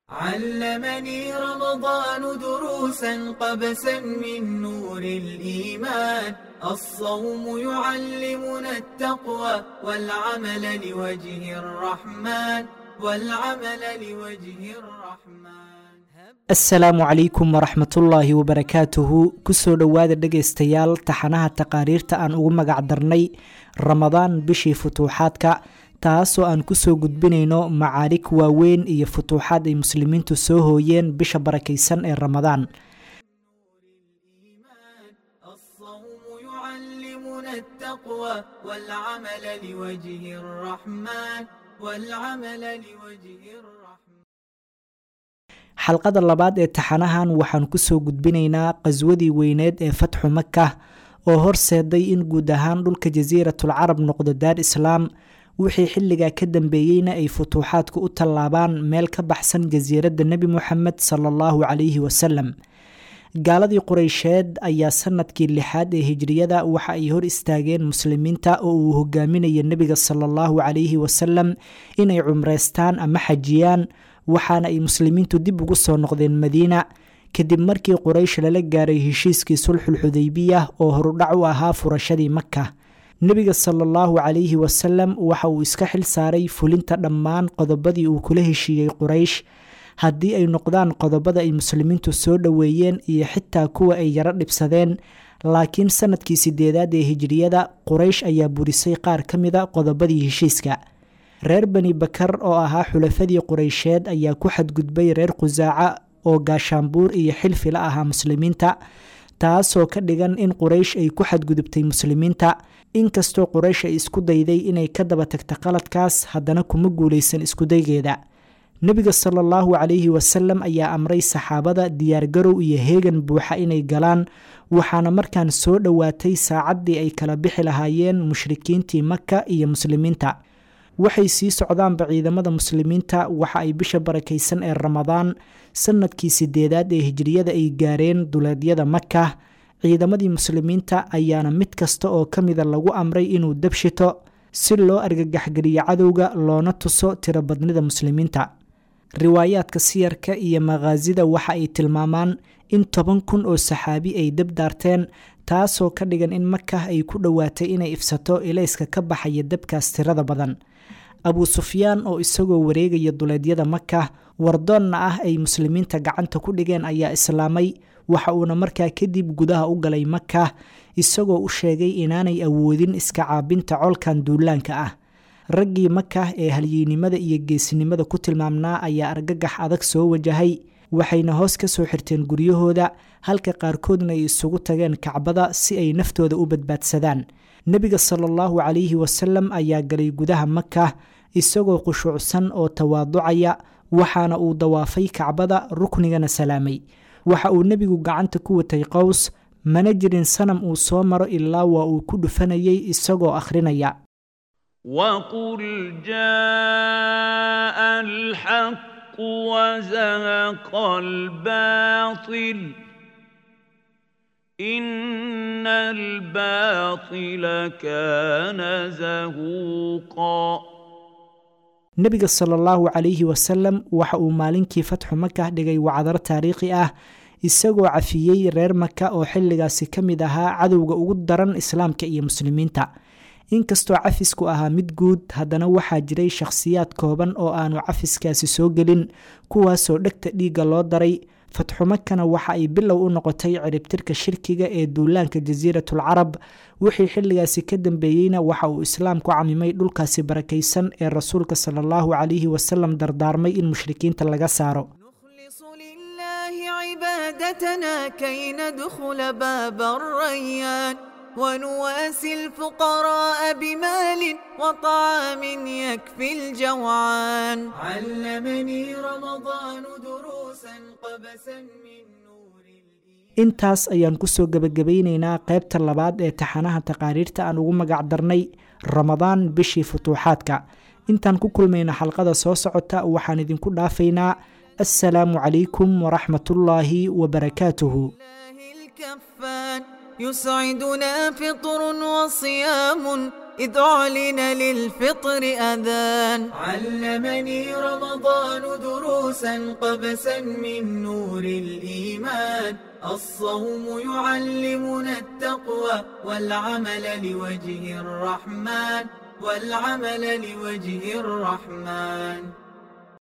علمني رمضان دروسا قبسا من نور الإيمان. الصوم يعلمنا التقوى والعمل لوجه الرحمن asalaamu calaykum waraxmatullaahi wabarakaatuhu. kusoo dhowaada dhegaystayaal taxanaha taqaariirta aan ugu magac darnay ramadaan bishii futuuxaadka, taasoo aan kusoo gudbinayno macaarig waaweyn iyo futuuxaad ay muslimiintu soo hooyeen bisha barakaysan ee ramadaan. xalqada labaad ee taxanahan waxaan kusoo gudbinaynaa qaswadii weyneed ee fatxu maka oo horseeday in guud ahaan dhulka jasiiratul carab noqdo daar islaam, wixii xilligaa ka dambeeyeyna ay futuuxaadku u tallaabaan meel ka baxsan jasiiradda nebi moxamed salaallahu calayhi wasalam. gaaladii qureysheed ayaa sanadkii 6aad ee hijriyada waxa ay hor istaageen muslimiinta oo uu hogaaminaya nebiga salaallahu calayhi wasalam inay cumreystaan ama xajiyaan, waxaana ay muslimiintu dib ugu soo noqdeen madiina kadib markii quraysh lala gaaray heshiiskii sulxul xudaybiya oo horudhac u ahaa furashadii maka. nebiga salaallahu calayhi wasalam waxa uu iska xil saaray fulinta dhammaan qodobadii uu kula heshiiyey quraysh, haddii ay noqdaan qodobada ay muslimiintu soo dhoweeyeen iyo xitaa kuwa ay yaro dhibsadeen. laakiin sanadkii 8aad ee hijriyada quraysh ayaa burisay qaar ka mida qodobadii heshiiska. reer bani bakar oo ahaa xulafadii qureysheed ayaa ku xadgudbay reer khusaaca oo gaashaanbuur iyo xilfi la ahaa muslimiinta, taasoo ka dhigan in quraysh ay ku xadgudubtay muslimiinta. inkastoo quraysh ay isku dayday inay ka daba tagta qaladkaas, haddana kuma guulaysan iskudaygeeda. nebiga salaallahu calayhi wasalam ayaa amray saxaabada diyaargarow iyo heegan buuxa inay galaan, waxaana markaan soo dhowaatay saacaddii ay kala bixi lahaayeen mushrikiintii maka iyo muslimiinta. waxay sii socdaanba ciidamada muslimiinta waxa ay bisha barakaysan ee ramadaan sanadkii 8aad ee hijriyada ay gaareen duleedyada maka. ciidamadii muslimiinta ayaana mid kasta oo ka mida lagu amray inuu dabshito si loo argagaxgeliyo cadowga loona tuso tirobadnida muslimiinta. riwaayaadka siyarka iyo maqaasida waxa ay tilmaamaan in 10,000 oo saxaabi ay dab daarteen, taasoo ka dhigan in maka ay ku dhowaatay inay ifsato ilayska ka baxaya dabkaas tirada badan. abu sufyaan oo isagoo wareegaya duleedyada maka wardoonna ah ay muslimiinta gacanta ku dhigeen ayaa islaamay, waxa uuna markaa kadib gudaha u galay maka isagoo u sheegay inaanay awoodin iska caabinta colkan duulaanka ah. raggii maka ee halyeynimada iyo geesinimada ku tilmaamnaa ayaa argagax adag soo wajahay, waxayna hoos ka soo xirteen guryahooda halka qaarkoodna ay isugu tageen kacbada si ay naftooda u badbaadsadaan. nebiga salaallahu calayhi wasalam ayaa galay gudaha maka isagoo khushuucsan oo tawaaducaya, waxaana uu dawaafay kacbada ruknigana salaamay. waxa uu nebigu gacanta ku watay qows, mana jirin sanam uu soo maro ilaa waa uu ku dhufanayay isagoo akhrinaya وقل جاء الحق وزهق الباطل إن الباطل كان زهوقا. nebiga salaallahu calayhi wasalam waxa uu maalinkii fatxu maka dhigay wacdar taariikhi ah isagoo cafiyey reer maka oo xilligaasi ka mid ahaa cadowga ugu daran islaamka iyo muslimiinta. inkastoo cafisku ahaa mid guud, haddana waxaa jiray shakhsiyaad kooban oo aanu cafiskaasi soo gelin, kuwaasoo dhegta dhiigga loo daray. fatxu makana waxa ay bilow u noqotay ciribtirka shirkiga ee duulaanka jasiiratul carab. wixii xilligaasi ka dambeeyeyna waxa uu islaamku camimay dhulkaasi barakaysan ee rasuulka salaallahu calayhi wasalam dardaarmay in mushrikiinta laga saaro. ونواسي الفقراء بمال وطعام يكفي الجوعان. علمني رمضان دروسا قبسا من نور intaas ayaan kusoo gabagabaynaynaa qaybta labaad ee taxanaha taqaariirta aan ugu magac darnay ramadaan bishii futuuxaadka. intaan ku kulmayno xalqada soo socota waxaan idinku dhaafaynaa assalaamu calaykum waraxmatullaahi wabarakaatuhu. يسعدنا فطر وصيام إذ أعلن للفطر أذان. علمني رمضان دروسا قبسا من نور الإيمان. الصوم يعلمنا التقوى والعمل لوجه الرحمن، والعمل لوجه الرحمن.